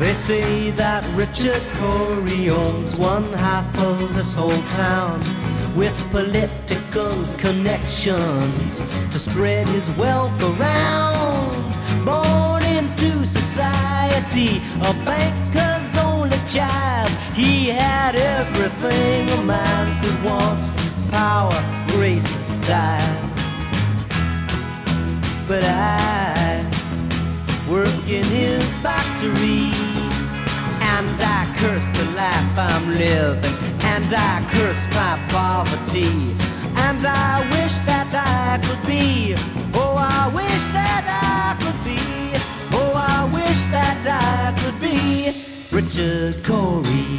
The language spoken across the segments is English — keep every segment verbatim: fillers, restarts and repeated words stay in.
They say that Richard Corey owns one half of this whole town, with political connections to spread his wealth around. Born into society, a banker's only child, he had everything a man could want: power, grace, and style. But I work in his factory, and I curse the life I'm living, and I curse my poverty, and I wish that I could be, oh I wish that I could be, oh I wish that I could be Richard Corey.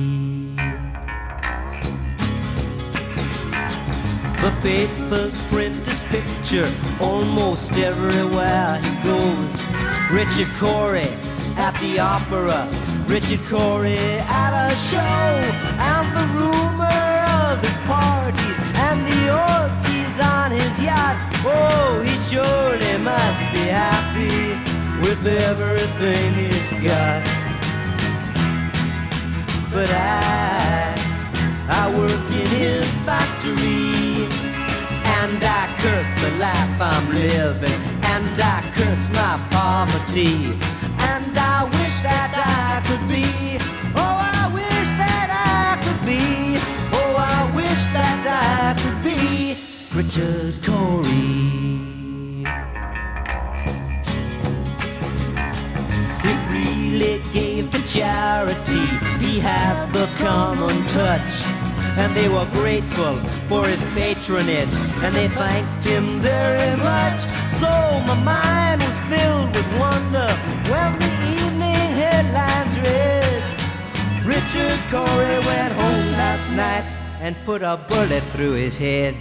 The papers print his picture almost everywhere he goes. Richard Corey at the opera, Richard Corey at a show, and the rumor of his parties and the orgies on his yacht. Oh, he surely must be happy with everything he's got. But I, I work in his factory, and I curse the life I'm living, and I curse my poverty, and I wish that I could be, oh I wish that I could be, oh I wish that I could be Richard Corey. He really gave to charity, he had the common touch, and they were grateful for his patronage, and they thanked him very much. So my mind was filled with wonder when the evening headlines read, Richard Corey went home last night and put a bullet through his head.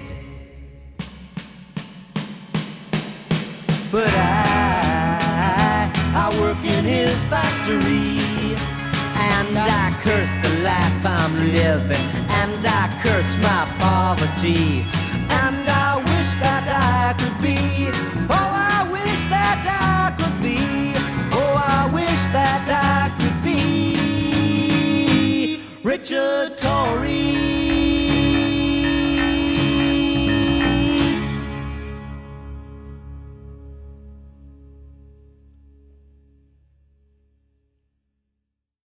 But I, I work in his factory, and I curse the life I'm living, and I curse my poverty, and I wish that I could be, oh I wish that I could be, oh I wish that I could be Richard Corey.